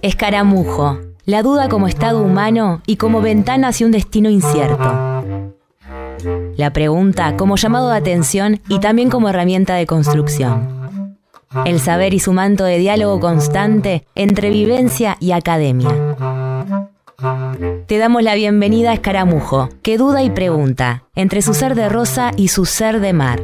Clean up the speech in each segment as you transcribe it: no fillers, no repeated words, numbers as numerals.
Escaramujo, la duda como estado humano y como ventana hacia un destino incierto. La pregunta como llamado de atención y también como herramienta de construcción. El saber y su manto de diálogo constante entre vivencia y academia. Te damos la bienvenida a Escaramujo, que duda y pregunta, entre su ser de rosa y su ser de mar.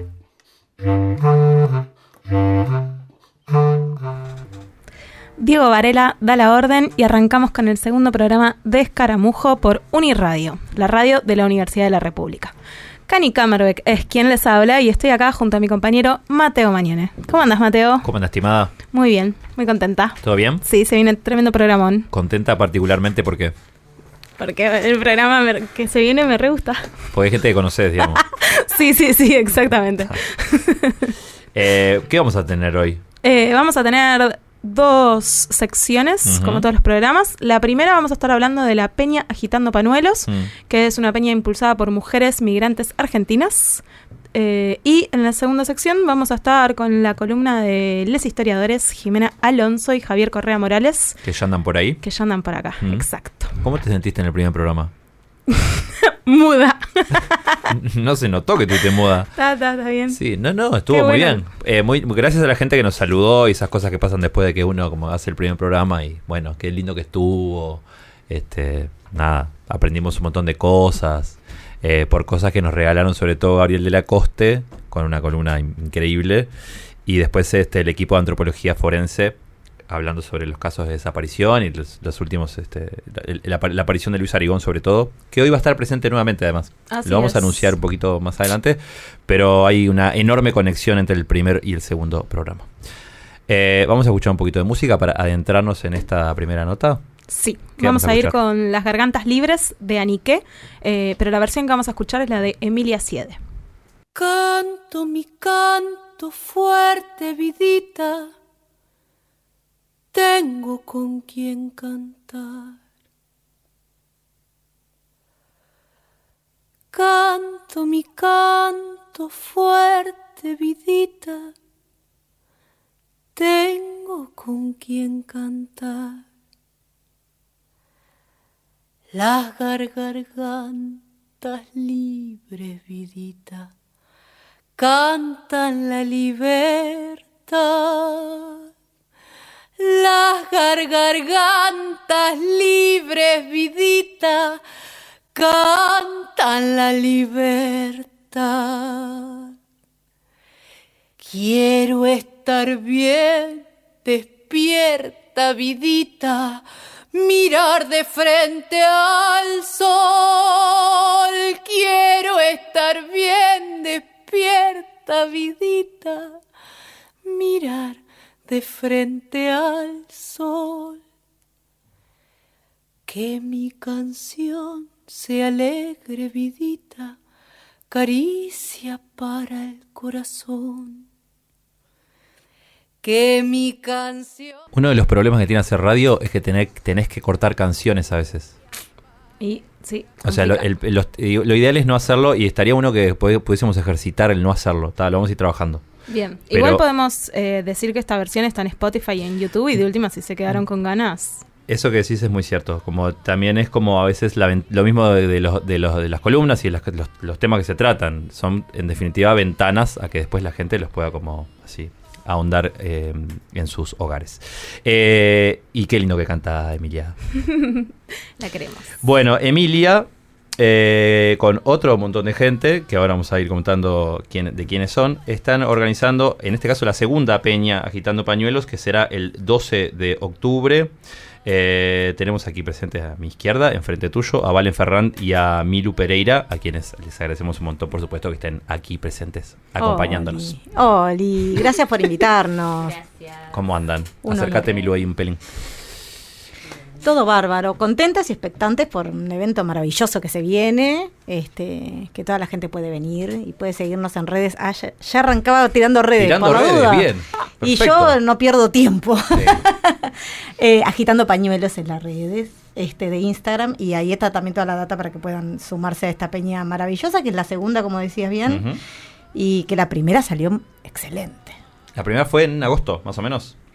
Diego Varela da la orden y arrancamos con el segundo programa de Escaramujo por Uniradio, la radio de la Universidad de la República. Cani Kamerbeck es quien les habla y estoy acá junto a mi compañero Mateo Mañone. ¿Cómo andas, Mateo? ¿Cómo andas, estimada? Muy bien, muy contenta. ¿Todo bien? Sí, se viene tremendo programón. ¿Contenta particularmente por qué? Porque el programa que se viene me re gusta. Porque hay gente que conoces, digamos. Sí, exactamente. ¿Qué vamos a tener hoy? Vamos a tener dos secciones, como todos los programas. La primera vamos a estar hablando de la Peña Agitando Pañuelos, que es una peña impulsada por mujeres migrantes argentinas. Y en la segunda sección vamos a estar con la columna de les historiadores Jimena Alonso y Javier Correa Morales. ¿Que ya andan por ahí? Que ya andan por acá, exacto. ¿Cómo te sentiste en el primer programa? Muda. No se notó que tú te muda. Está bien. Sí, no, estuvo muy bien. Gracias a la gente que nos saludó y esas cosas que pasan después de que uno como hace el primer programa y bueno, qué lindo que estuvo. Nada, aprendimos un montón de cosas. Por cosas que nos regalaron sobre todo Gabriel de la Coste con una columna increíble y después el equipo de antropología forense hablando sobre los casos de desaparición y los últimos la aparición de Luis Arigón sobre todo, que hoy va a estar presente nuevamente además. Lo vamos a anunciar un poquito más adelante, pero hay una enorme conexión entre el primer y el segundo programa. Vamos a escuchar un poquito de música para adentrarnos en esta primera nota. Sí, vamos a ir con Las Gargantas Libres de Aniqué, pero la versión que vamos a escuchar es la de Emilia Siede. Canto mi canto fuerte, vidita, tengo con quien cantar. Canto mi canto fuerte, vidita, tengo con quien cantar. Las gargantas libres, vidita, cantan la libertad. Las gargantas libres, vidita, cantan la libertad. Quiero estar bien despierta, vidita, mirar de frente al sol. Quiero estar bien despierta, vidita, mirar de frente al sol. Que mi canción sea alegre, vidita, caricia para el corazón. Que mi canción... Uno de los problemas que tiene hacer radio es que tenés que cortar canciones a veces. Y sí. O sea, lo ideal es no hacerlo y estaría bueno que pudiésemos ejercitar el no hacerlo. Lo vamos a ir trabajando. Bien, pero igual podemos decir que esta versión está en Spotify y en YouTube y de última si se quedaron con ganas. Eso que decís es muy cierto. Como también es como a veces lo mismo de las columnas y los temas que se tratan. Son en definitiva ventanas a que después la gente los pueda como así ahondar en sus hogares. Y qué lindo que canta Emilia. La queremos. Bueno, Emilia, con otro montón de gente, que ahora vamos a ir contando de quiénes son, están organizando, en este caso, la segunda peña Agitando Pañuelos, que será el 12 de octubre. Tenemos aquí presentes a mi izquierda, enfrente tuyo, a Valen Ferrand y a Milu Pereira, a quienes les agradecemos un montón, por supuesto, que estén aquí presentes, acompañándonos. Oli, gracias por invitarnos. Gracias. ¿Cómo andan? Acércate, Milu, ahí un pelín. Todo bárbaro, contentas y expectantes por un evento maravilloso que se viene, que toda la gente puede venir y puede seguirnos en redes. Ya arrancaba tirando redes, por la duda. Bien. Y yo no pierdo tiempo. Sí. Agitando Pañuelos en las redes de Instagram, y ahí está también toda la data para que puedan sumarse a esta peña maravillosa, que es la segunda, como decías bien, y que la primera salió excelente. La primera fue en agosto, más o menos.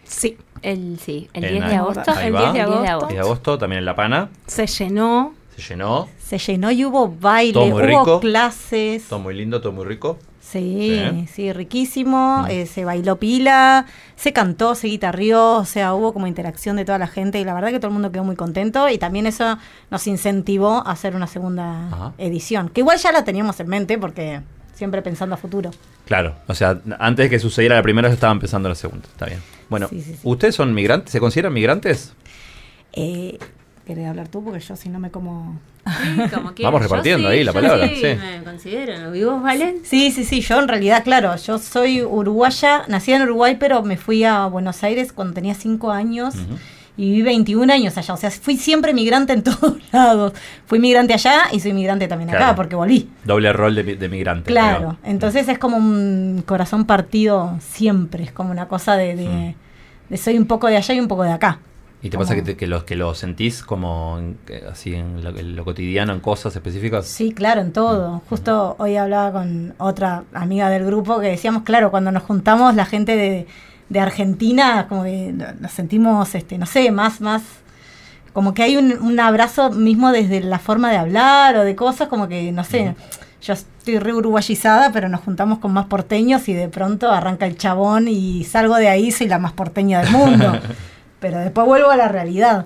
Sí. El 10 En de agosto. ahí El va. 10 de 10 agosto. de agosto, también en La Pana. Se llenó. Se llenó. Se llenó y hubo baile, Todo muy hubo rico. clases. Todo muy lindo, todo muy rico. Sí, riquísimo. Se bailó pila, se cantó, se guitarrió, o sea, hubo como interacción de toda la gente y la verdad que todo el mundo quedó muy contento y también eso nos incentivó a hacer una segunda edición, que igual ya la teníamos en mente porque siempre pensando a futuro. Claro, o sea, antes de que sucediera la primera ya estaba empezando la segunda, está bien. Bueno, Sí. ¿ustedes son migrantes? ¿Se consideran migrantes? ¿Querés hablar tú? Porque yo si no me como... Vamos repartiendo ahí la palabra, sí. Me considero. ¿Y vos, Valen? Sí, yo en realidad, claro, yo soy uruguaya, nací en Uruguay, pero me fui a Buenos Aires cuando tenía 5 años y viví 21 años allá, o sea, fui siempre migrante en todos lados. Fui migrante allá y soy migrante también acá, Claro. porque volví. Doble rol de migrante. Claro, digamos. entonces es como un corazón partido siempre, es como una cosa de soy un poco de allá y un poco de acá. ¿Y te pasa que lo sentís como así en lo cotidiano, en cosas específicas? Sí, claro, en todo. Justo hoy hablaba con otra amiga del grupo que decíamos, claro, cuando nos juntamos la gente de Argentina, como que nos sentimos, no sé, más, como que hay un abrazo mismo desde la forma de hablar o de cosas, como que, no sé, yo estoy re uruguayizada, pero nos juntamos con más porteños y de pronto arranca el chabón y salgo de ahí, soy la más porteña del mundo. Pero después vuelvo a la realidad.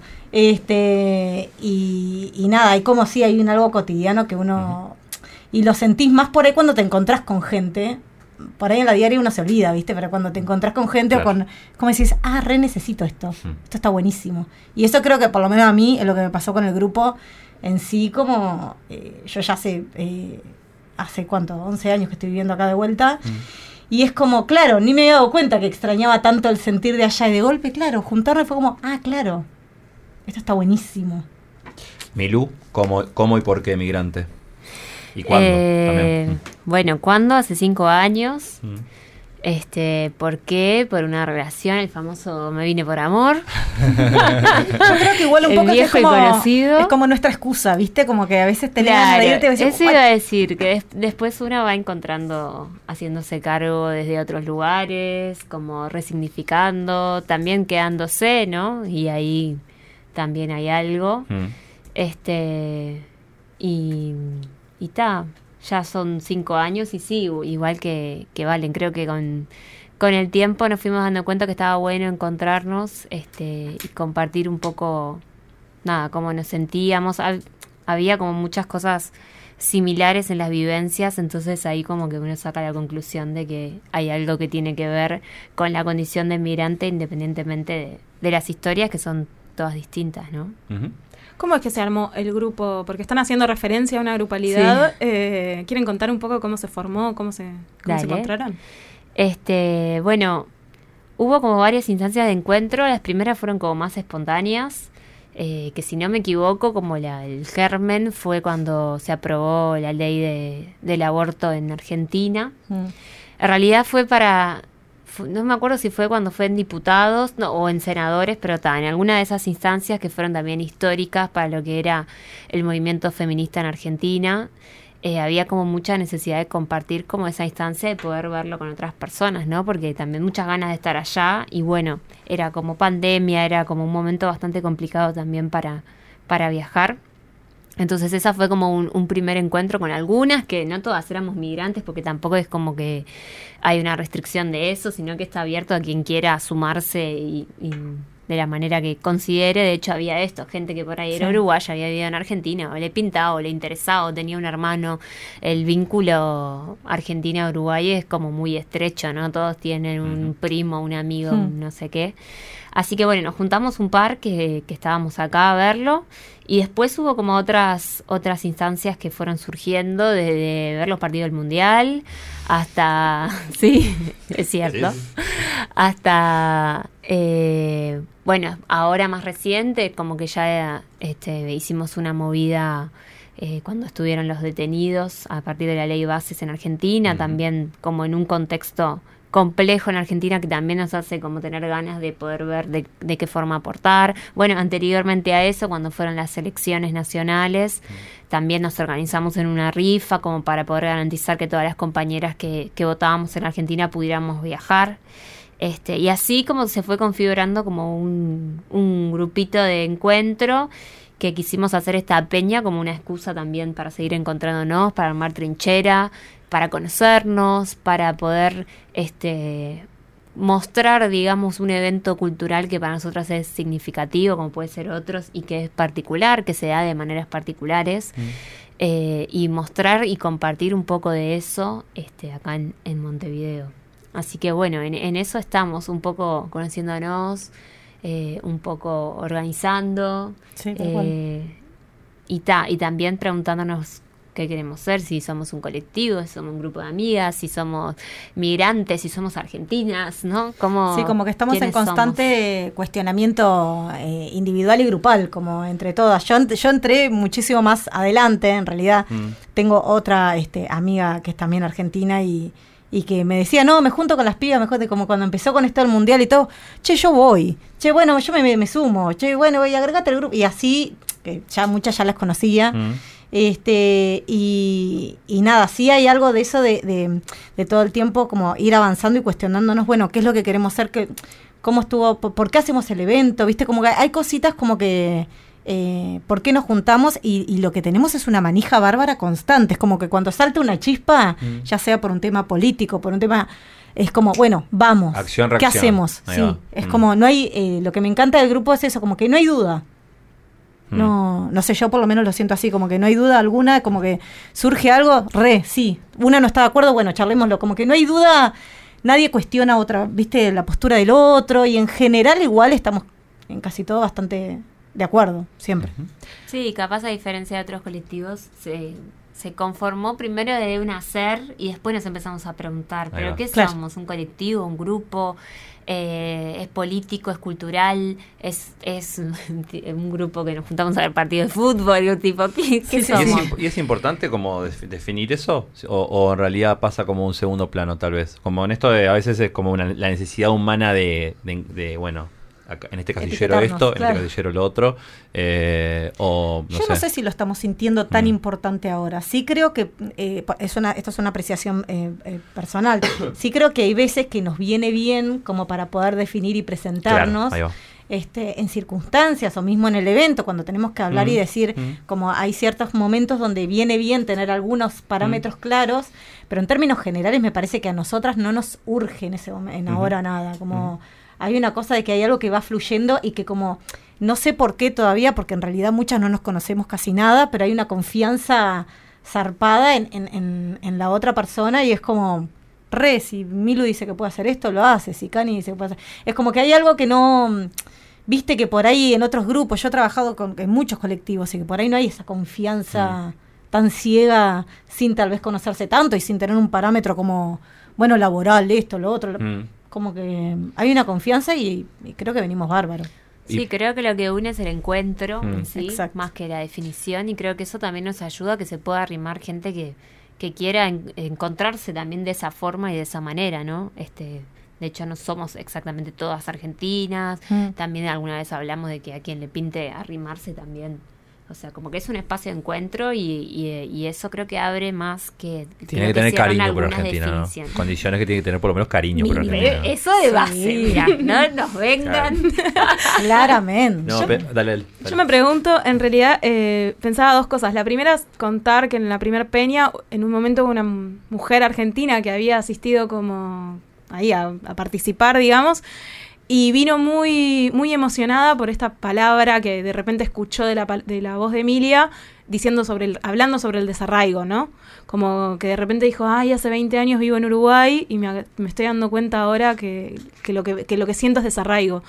Y nada, hay como si hay algo cotidiano que uno... Y lo sentís más por ahí cuando te encontrás con gente. Por ahí en la diaria uno se olvida, ¿viste? Pero cuando te encontrás con gente Claro. o con... Como decís, re necesito esto. Esto está buenísimo. Y eso creo que por lo menos a mí es lo que me pasó con el grupo en sí, como... yo ya hace ¿cuánto? 11 años que estoy viviendo acá de vuelta. Y es como, claro, ni me había dado cuenta que extrañaba tanto el sentir de allá y de golpe, claro, juntarme fue como, claro, esto está buenísimo. Milú, ¿cómo y por qué migrante? ¿Y cuándo? También. Bueno, ¿cuándo? Hace 5 años. ¿Por qué? Por una relación, el famoso me vine por amor. Yo creo que igual un El poco viejo es como, y conocido. es como nuestra excusa, ¿viste? Como que a veces te ganas de irte y decís, eso iba a decir, que después uno va encontrando, haciéndose cargo desde otros lugares, como resignificando, también quedándose, ¿no? Y ahí también hay algo. Y ya son 5 años y sí, igual que Valen, creo que con el tiempo nos fuimos dando cuenta que estaba bueno encontrarnos y compartir un poco, nada, cómo nos sentíamos. Había como muchas cosas similares en las vivencias, entonces ahí como que uno saca la conclusión de que hay algo que tiene que ver con la condición de inmigrante independientemente de las historias que son todas distintas, ¿no? ¿Cómo es que se armó el grupo? Porque están haciendo referencia a una grupalidad. ¿Quieren contar un poco cómo se formó, cómo se encontraron? Bueno, hubo como varias instancias de encuentro. Las primeras fueron como más espontáneas, que si no me equivoco, como el germen fue cuando se aprobó la ley del aborto en Argentina. En realidad fue no me acuerdo si fue cuando fue en diputados o en senadores, pero en alguna de esas instancias que fueron también históricas para lo que era el movimiento feminista en Argentina. Había como mucha necesidad de compartir como esa instancia, de poder verlo con otras personas, ¿no? Porque también muchas ganas de estar allá y bueno, era como pandemia, era como un momento bastante complicado también para viajar. Entonces esa fue como un primer encuentro con algunas, que no todas éramos migrantes, porque tampoco es como que hay una restricción de eso, sino que está abierto a quien quiera sumarse y de la manera que considere. De hecho había gente que por ahí era uruguaya, había vivido en Argentina, o le pintaba, o le interesaba, o tenía un hermano. El vínculo Argentina-Uruguay es como muy estrecho, ¿no? Todos tienen un primo, un amigo, un no sé qué. Así que bueno, nos juntamos un par que estábamos acá a verlo, y después hubo como otras instancias que fueron surgiendo, desde ver los partidos del Mundial hasta, sí, es cierto, hasta, bueno, ahora más reciente, como que ya hicimos una movida cuando estuvieron los detenidos a partir de la ley Bases en Argentina, también como en un contexto complejo en Argentina que también nos hace como tener ganas de poder ver de qué forma aportar. Bueno, anteriormente a eso, cuando fueron las elecciones nacionales, también nos organizamos en una rifa como para poder garantizar que todas las compañeras que votábamos en Argentina pudiéramos viajar. Y así como se fue configurando como un grupito de encuentro, que quisimos hacer esta peña como una excusa también para seguir encontrándonos, para armar trinchera, para conocernos, para poder mostrar, digamos, un evento cultural que para nosotros es significativo, como puede ser otros, y que es particular, que se da de maneras particulares, y mostrar y compartir un poco de eso acá en Montevideo. Así que bueno, en eso estamos, un poco conociéndonos, un poco organizando, Sí, y también preguntándonos qué queremos ser, si somos un colectivo, si somos un grupo de amigas, si somos migrantes, si somos argentinas, ¿no? Sí, como que estamos en constante cuestionamiento individual y grupal, como entre todas. Yo entré muchísimo más adelante, en realidad. Tengo otra amiga que es también argentina y que me decía, no, me junto con las pibas, mejor de como cuando empezó con esto del mundial y todo, che, yo voy, che, bueno, yo me sumo, che, bueno, voy a agregarte el grupo, y así, que ya muchas ya las conocía, y nada, sí hay algo de eso de todo el tiempo como ir avanzando y cuestionándonos, bueno, qué es lo que queremos ser, cómo estuvo, por qué hacemos el evento, viste, como que hay cositas como que por qué nos juntamos, y lo que tenemos es una manija bárbara constante, es como que cuando salta una chispa, ya sea por un tema político, por un tema, es como, bueno, vamos, acción, ¿qué hacemos? Ahí sí, va. es como, no hay, lo que me encanta del grupo es eso, como que no hay duda. No sé, yo por lo menos lo siento así, como que no hay duda alguna, como que surge algo, sí, una no está de acuerdo, bueno, charlémoslo, como que no hay duda, nadie cuestiona otra, viste, la postura del otro, y en general igual estamos en casi todo bastante de acuerdo, siempre. Sí, capaz a diferencia de otros colectivos, se conformó primero de un hacer y después nos empezamos a preguntar, ¿pero qué somos? ¿Un colectivo? ¿Un grupo? ¿Es político? ¿Es cultural? ¿Es un grupo que nos juntamos a ver partidos de fútbol? Tipo, ¿qué somos? ¿Y es importante como definir eso? ¿O en realidad pasa como un segundo plano, tal vez? Como en esto a veces es como la necesidad humana de bueno, acá, en este casillero esto, en este casillero lo otro, no sé si lo estamos sintiendo tan importante ahora. Sí creo que esto es una apreciación personal. Sí creo que hay veces que nos viene bien como para poder definir y presentarnos. Claro, en circunstancias o mismo en el evento, cuando tenemos que hablar y decir, como hay ciertos momentos donde viene bien tener algunos parámetros claros, pero en términos generales me parece que a nosotras no nos urge en ese momento, ahora nada, como hay una cosa de que hay algo que va fluyendo y que como, no sé por qué todavía, porque en realidad muchas no nos conocemos casi nada, pero hay una confianza zarpada en la otra persona, y es como, si Milu dice que puede hacer esto, lo hace, si Cani dice que puede hacer, es como que hay algo que no, viste que por ahí en otros grupos, yo he trabajado en muchos colectivos, y que por ahí no hay esa confianza tan ciega, sin tal vez conocerse tanto y sin tener un parámetro como, bueno, laboral, esto, lo otro, como que hay una confianza y creo que venimos bárbaros. Sí, creo que lo que une es el encuentro en sí, Exacto. más que la definición, y creo que eso también nos ayuda a que se pueda arrimar gente que quiera encontrarse también de esa forma y de esa manera, ¿no? De hecho, no somos exactamente todas argentinas, también alguna vez hablamos de que a quien le pinte arrimarse también. O sea, como que es un espacio de encuentro y eso creo que abre más que... Tiene que tener cariño por Argentina, ¿no? Condiciones que tiene que tener por lo menos cariño por Argentina. Eso de base, mira, no nos vengan. Claramente. No, dale. Yo me pregunto, en realidad, pensaba dos cosas. La primera es contar que en la primera peña, en un momento hubo una mujer argentina que había asistido como ahí a participar, digamos, y vino muy, muy emocionada por esta palabra que de repente escuchó de la voz de Emilia, hablando sobre el desarraigo, ¿no? Como que de repente dijo, hace 20 años vivo en Uruguay y me estoy dando cuenta ahora que lo que siento es desarraigo.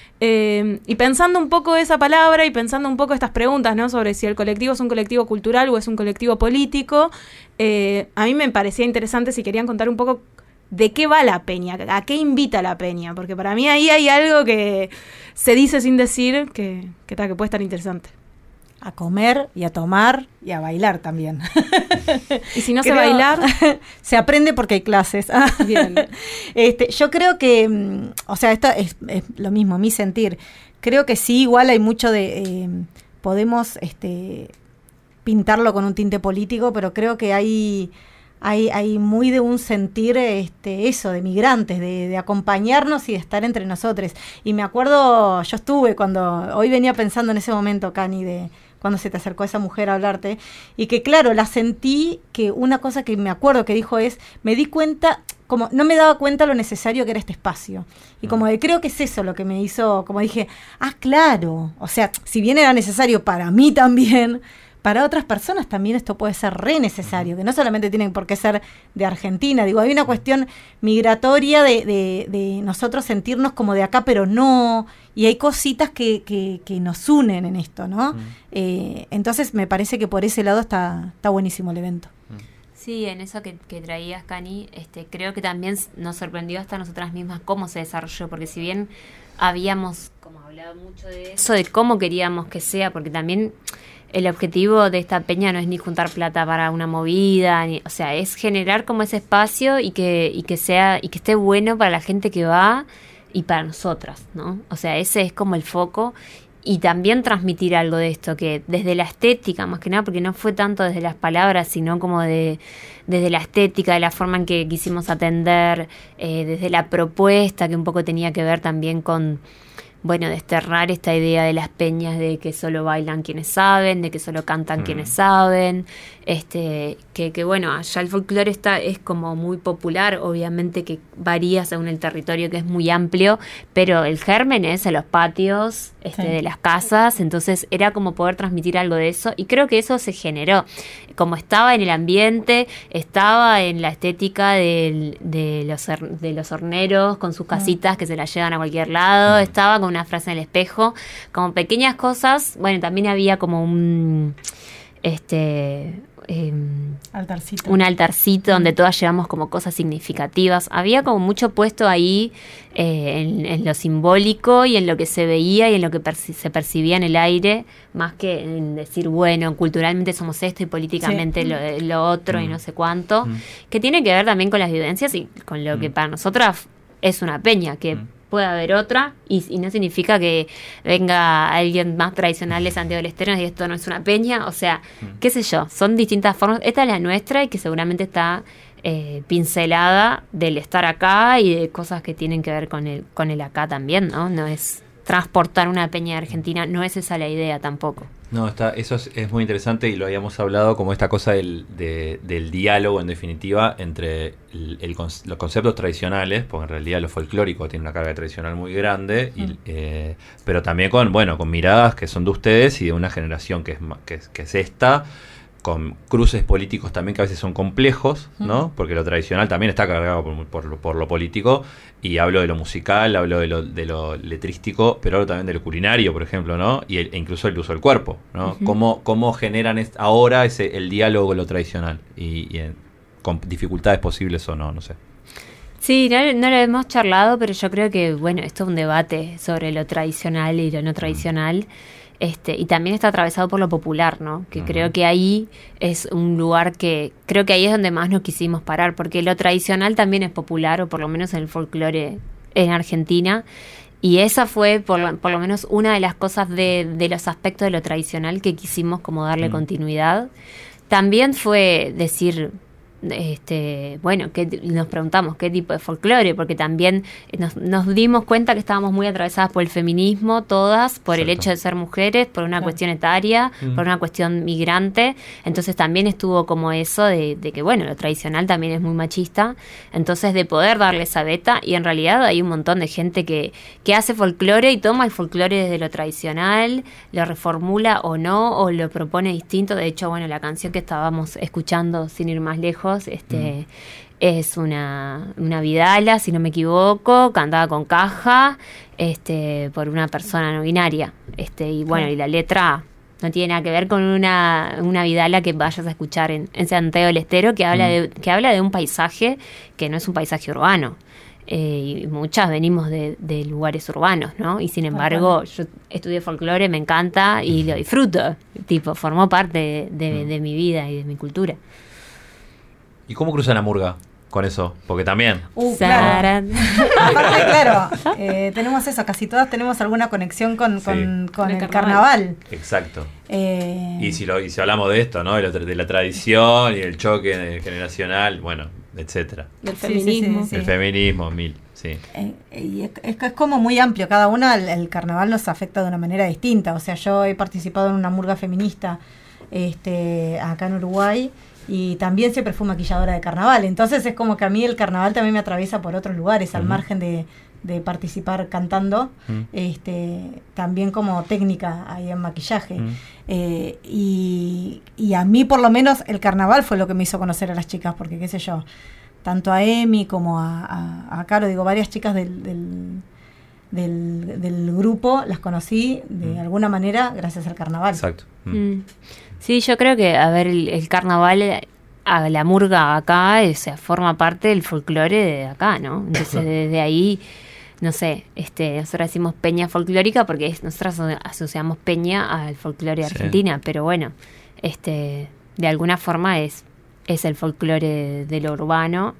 Y pensando un poco esa palabra y pensando un poco estas preguntas, ¿no? Sobre si el colectivo es un colectivo cultural o es un colectivo político, a mí me parecía interesante si querían contar un poco de qué va la peña, a qué invita la peña, porque para mí ahí hay algo que se dice sin decir que puede estar interesante. A comer y a tomar y a bailar también. Y si no sé bailar, se aprende porque hay clases. Bien. Yo creo que, o sea, esto es lo mismo, mi sentir. Creo que sí, igual hay mucho de, podemos pintarlo con un tinte político, pero creo que hay hay muy de un sentir eso, de migrantes, de acompañarnos y de estar entre nosotros. Y me acuerdo, yo estuve hoy venía pensando en ese momento, Cani, de cuando se te acercó esa mujer a hablarte, y que claro, la sentí, que una cosa que me acuerdo que dijo es, me di cuenta, como no me daba cuenta lo necesario que era este espacio. Y como que creo que es eso lo que me hizo, como dije, claro, o sea, si bien era necesario para mí también, para otras personas también esto puede ser re necesario, que no solamente tienen por qué ser de Argentina. Digo, hay una cuestión migratoria de nosotros sentirnos como de acá, pero no, y hay cositas que nos unen en esto, ¿no? Entonces me parece que por ese lado está buenísimo el evento. Sí, en eso que traías, Cani, creo que también nos sorprendió hasta nosotras mismas cómo se desarrolló, porque si bien habíamos como hablado mucho de eso, de cómo queríamos que sea, porque también el objetivo de esta peña no es ni juntar plata para una movida, o sea, es generar como ese espacio y que esté bueno para la gente que va y para nosotras, ¿no? O sea, ese es como el foco. Y también transmitir algo de esto, que desde la estética, más que nada, porque no fue tanto desde las palabras, sino como desde la estética, de la forma en que quisimos atender, desde la propuesta, que un poco tenía que ver también con, desterrar esta idea de las peñas de que solo bailan quienes saben, de que solo cantan quienes saben, que allá el folclore es como muy popular, obviamente que varía según el territorio, que es muy amplio, pero el germen es en los patios de las casas, entonces era como poder transmitir algo de eso, y creo que eso se generó, como estaba en el ambiente, estaba en la estética de los horneros con sus casitas que se las llevan a cualquier lado, estaba con una frase en el espejo, como pequeñas cosas. También había como un altarcito donde todas llevamos como cosas significativas. Había como mucho puesto ahí en lo simbólico y en lo que se veía y en lo que se percibía en el aire, más que en decir, culturalmente somos esto y políticamente lo otro y no sé cuánto, que tiene que ver también con las vivencias y con lo que para nosotras es una peña, que puede haber otra, y no significa que venga alguien más tradicional de Santiago del Estero y esto no es una peña, o sea, qué sé yo, son distintas formas. Esta es la nuestra y que seguramente está pincelada del estar acá y de cosas que tienen que ver con el acá también, ¿no? No es transportar una peña de Argentina, no es esa la idea tampoco. No, eso es muy interesante y lo habíamos hablado como esta cosa del diálogo, en definitiva, entre los conceptos tradicionales, porque en realidad lo folclórico tiene una carga tradicional muy grande, pero también con miradas que son de ustedes y de una generación que es esta, con cruces políticos también que a veces son complejos, ¿no? Porque lo tradicional también está cargado por lo político, y hablo de lo musical, hablo de lo letrístico, pero hablo también de lo culinario, por ejemplo, ¿no? E incluso el uso del cuerpo, ¿no? ¿Cómo generan ahora el diálogo con lo tradicional? Y con dificultades posibles o no sé. Sí, no lo hemos charlado, pero yo creo que, esto es un debate sobre lo tradicional y lo no tradicional. Y también está atravesado por lo popular, ¿no? Que creo que ahí es un lugar creo que ahí es donde más nos quisimos parar, porque lo tradicional también es popular, o por lo menos en el folclore en Argentina, y esa fue por lo menos una de las cosas de los aspectos de lo tradicional que quisimos como darle continuidad. También fue decir, que nos preguntamos qué tipo de folclore, porque también nos dimos cuenta que estábamos muy atravesadas por el feminismo, todas, por el hecho de ser mujeres, por una cuestión etaria, por una cuestión migrante. Entonces también estuvo como eso de que lo tradicional también es muy machista, entonces de poder darle esa beta, y en realidad hay un montón de gente que hace folclore y toma el folclore desde lo tradicional, lo reformula o no, o lo propone distinto. De hecho, la canción que estábamos escuchando, sin ir más lejos, es una vidala, si no me equivoco, cantada con caja, por una persona no binaria, y la letra no tiene nada que ver con una vidala que vayas a escuchar en Santiago del Estero, que habla de un paisaje que no es un paisaje urbano. Y muchas venimos de lugares urbanos, ¿no? Y sin embargo, yo estudié folclore, me encanta y lo disfruto, formó parte de mi vida y de mi cultura. ¿Y cómo cruzan la murga? con eso? Porque también... Claro. Saran. Aparte, claro, tenemos eso, casi todas tenemos alguna conexión con el carnaval. Exacto. Eh, Y si hablamos de esto, ¿no? De la tradición y el choque generacional, bueno, etcétera. Del Sí, feminismo. sí. El feminismo, sí. y es como muy amplio, cada una el carnaval nos afecta de una manera distinta. O sea, yo he participado en una murga feminista acá en Uruguay y también siempre fui maquilladora de carnaval. Entonces es como que a mí el carnaval también me atraviesa por otros lugares, al margen de participar cantando, también como técnica ahí en maquillaje. Y a mí por lo menos el carnaval fue lo que me hizo conocer a las chicas, porque qué sé yo, tanto a Emi como a Caro, digo, varias chicas del grupo las conocí de alguna manera gracias al carnaval. Exacto. Sí, yo creo que, a ver, el carnaval, a la murga acá, o sea, forma parte del folclore de acá, ¿no? Entonces, desde ahí, no sé, nosotros decimos peña folclórica porque nosotros asociamos peña al folclore de Argentina, pero bueno, de alguna forma es el folclore de lo urbano,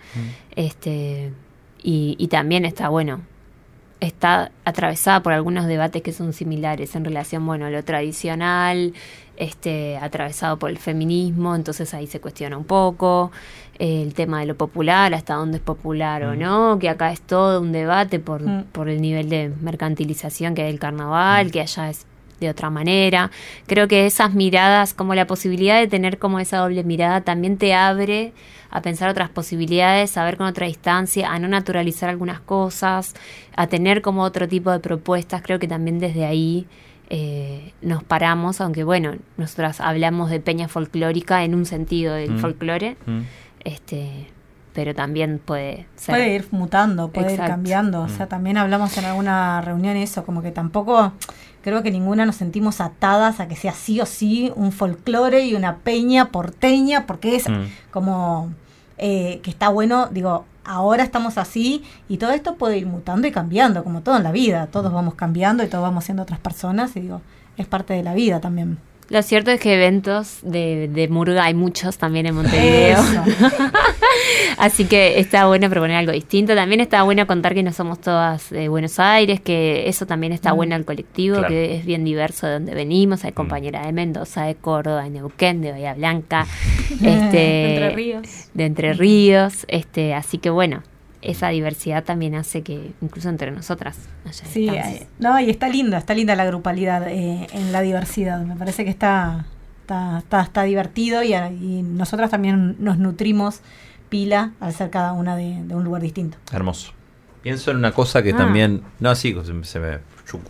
y también está bueno. Está atravesada por algunos debates que son similares en relación, bueno, a lo tradicional, atravesado por el feminismo, entonces ahí se cuestiona un poco el tema de lo popular, hasta dónde es popular o no, que acá es todo un debate por el nivel de mercantilización que hay del carnaval, que allá es de otra manera. Creo que esas miradas, como la posibilidad de tener como esa doble mirada, también te abre a pensar otras posibilidades, a ver con otra distancia, a no naturalizar algunas cosas, a tener como otro tipo de propuestas. Creo que también desde ahí nos paramos, aunque bueno, nosotras hablamos de peña folclórica en un sentido del folclore, pero también puede ser... Puede ir mutando, puede Exacto. ir cambiando. O sea, también hablamos en alguna reunión eso, como que tampoco... Creo que ninguna nos sentimos atadas a que sea sí o sí un folclore y una peña porteña, porque es como que está bueno, digo, ahora estamos así y todo esto puede ir mutando y cambiando, como todo en la vida. Todos vamos cambiando y todos vamos siendo otras personas y digo, es parte de la vida también. Lo cierto es que eventos de murga hay muchos también en Montevideo. Eso. Así que está bueno proponer algo distinto. También está bueno contar que no somos todas de Buenos Aires, que eso también está bueno al colectivo, Claro. que es bien diverso de donde venimos. Hay compañeras de Mendoza, de Córdoba, de Neuquén, de Bahía Blanca, De Entre Ríos. de Entre Ríos. Así que bueno, esa diversidad también hace que incluso entre nosotras haya Sí, distancias. no, y está linda la grupalidad en la diversidad. Me parece que está divertido y nosotras también nos nutrimos pila al ser cada una de un lugar distinto. Hermoso. Pienso en una cosa que también... No, sí, se me... chuco.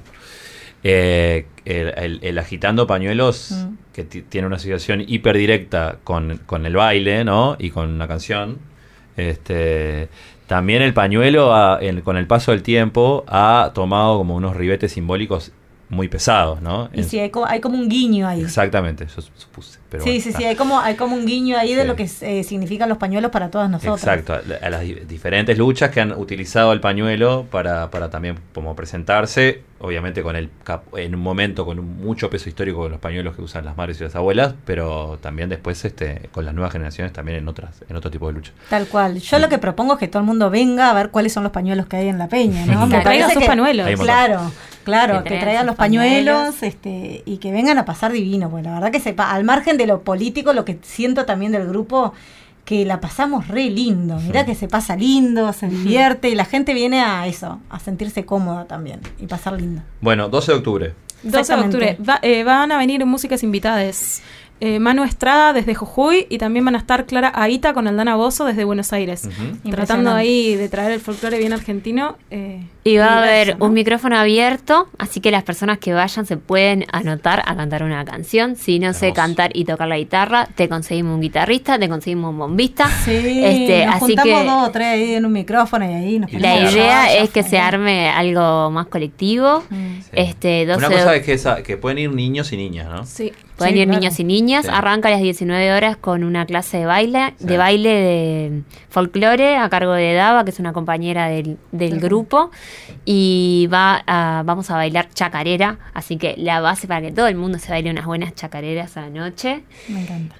El agitando pañuelos, que tiene una asociación hiperdirecta con el baile, ¿no? Y con una canción. También el pañuelo, con el paso del tiempo, ha tomado como unos ribetes simbólicos muy pesados, ¿no? Y sí, hay como un guiño ahí. Exactamente, eso supuse. Pero Sí, bueno, sí, está. sí, hay como un guiño ahí de Sí. lo que significan los pañuelos para todas nosotras. Exacto, a las diferentes luchas que han utilizado el pañuelo para también como presentarse, obviamente en un momento con mucho peso histórico con los pañuelos que usan las madres y las abuelas, pero también después con las nuevas generaciones también en otro tipo de lucha. Tal cual. Yo lo que propongo es que todo el mundo venga a ver cuáles son los pañuelos que hay en la peña, ¿no? Que Me traigan parece sus pañuelos. Hay un montón. Claro, Que que traigan traigan sus los pañuelos, y que vengan a pasar divino, pues la verdad que sepa, al margen de lo político, lo que siento también del grupo, que la pasamos re lindo. Mirá que se pasa lindo, se divierte y la gente viene a eso, a sentirse cómoda también y pasar lindo. Bueno, 12 de octubre. 12 de octubre. Van a venir músicas invitadas. Manu Estrada desde Jujuy y también van a estar Clara Aita con Aldana Bozo desde Buenos Aires. Tratando ahí de traer el folclore bien argentino. Y va a haber diverso, ¿no? un micrófono abierto, así que las personas que vayan se pueden anotar a cantar una canción. Si no sé Hermoso. cantar y tocar la guitarra, te conseguimos un guitarrista, te conseguimos un bombista. Sí, nos así juntamos que 2 o 3 ahí en un micrófono y ahí nos la ponemos a idea grabar, es que se arme algo más colectivo. Sí. 12 Una cosa es que pueden ir niños y niñas, ¿no? Sí. Pueden Sí, ir claro. niños y niñas. Sí. Arranca a las 19 horas con una clase de baile, de folclore a cargo de Dava, que es una compañera del grupo. Y vamos a bailar chacarera. Así que la base para que todo el mundo se baile unas buenas chacareras a la noche. Me encanta.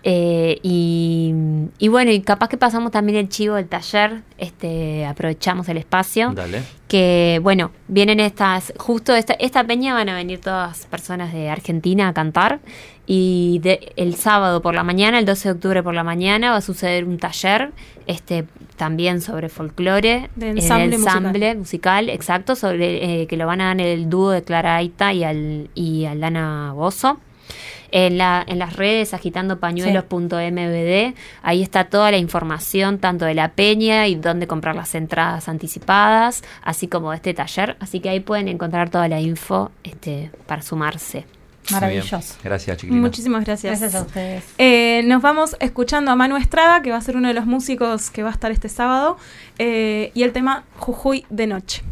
Y bueno, y capaz que pasamos también el chivo del taller. Aprovechamos el espacio. Dale. Que bueno, vienen justo esta peña van a venir todas personas de Argentina a cantar, y el sábado por la mañana, el 12 de octubre por la mañana, va a suceder un taller también sobre folclore, De ensamble musical, exacto, sobre que lo van a dar el dúo de Clara Aita y Aldana Bozo. En las redes agitandopañuelos.mbd, ahí está toda la información tanto de la peña y dónde comprar las entradas anticipadas, así como de este taller, así que ahí pueden encontrar toda la info para sumarse. Maravilloso. Muy bien. Gracias, chiquilina. Muchísimas gracias. Gracias a ustedes. Nos vamos escuchando a Manu Estrada, que va a ser uno de los músicos que va a estar este sábado, y el tema Jujuy de Noche.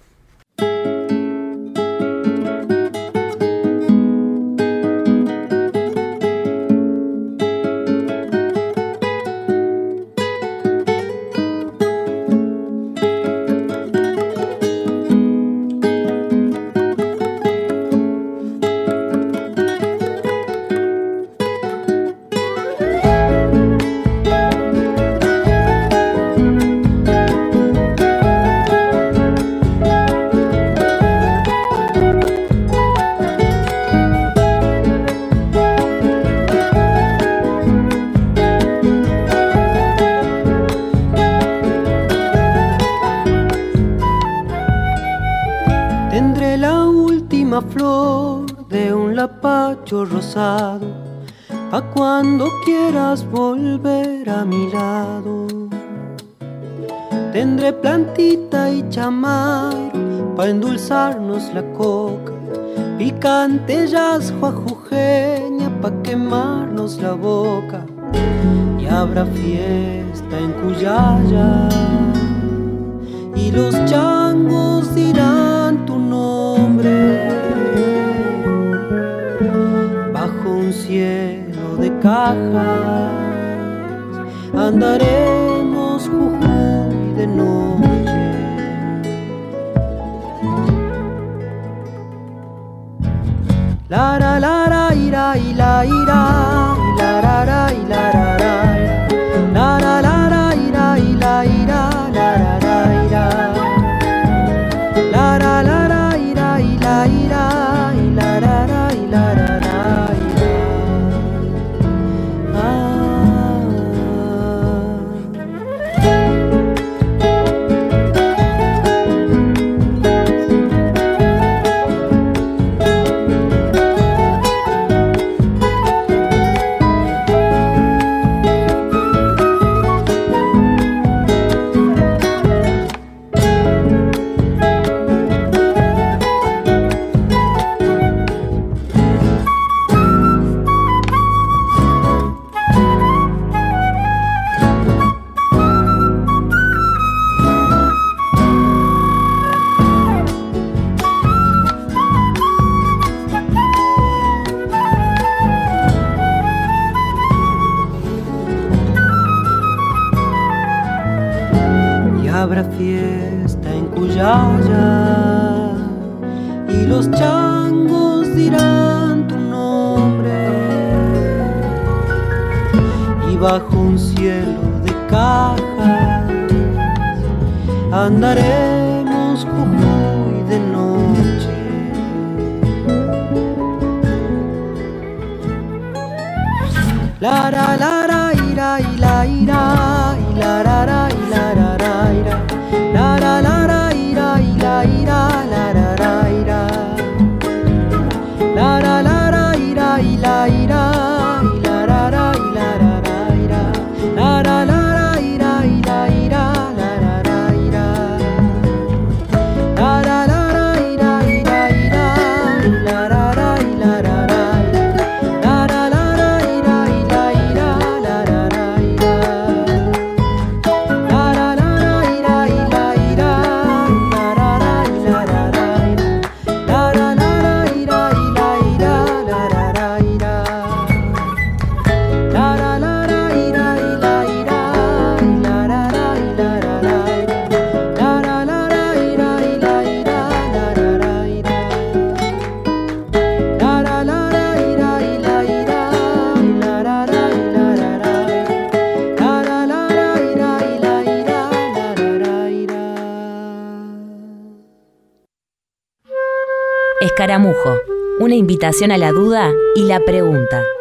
Tendré la última flor de un lapacho rosado, pa' cuando quieras volver a mi lado. Tendré plantita y chamar pa' endulzarnos la coca, picante yasjo ajujeña pa' quemarnos la boca. Y habrá fiesta en Cuyaya y los changos dirán tu nombre. Bajo un cielo de cajas andaremos Jujuy de noche. La la la la ira y la ira, la la la y la la la, la la la la ira y la ira, la la la ira, la la la la ira y la ira, y la la la y la la la ira. Habrá fiesta en Cuyaya y los changos dirán tu nombre, y bajo un cielo de cajas andaremos Jujuy de noche. La la la la ira y la ira y la la la y la la la ira, la la la la ira y la ira, la la la ira, la la la la ira y la ira y la la la y la la la ira, la la la la ira y la ira, la la la ira, la la la la ira y la ira, la la la y la la la ira, la la la la ira y la ira, Escaramujo, una invitación a la duda y la pregunta.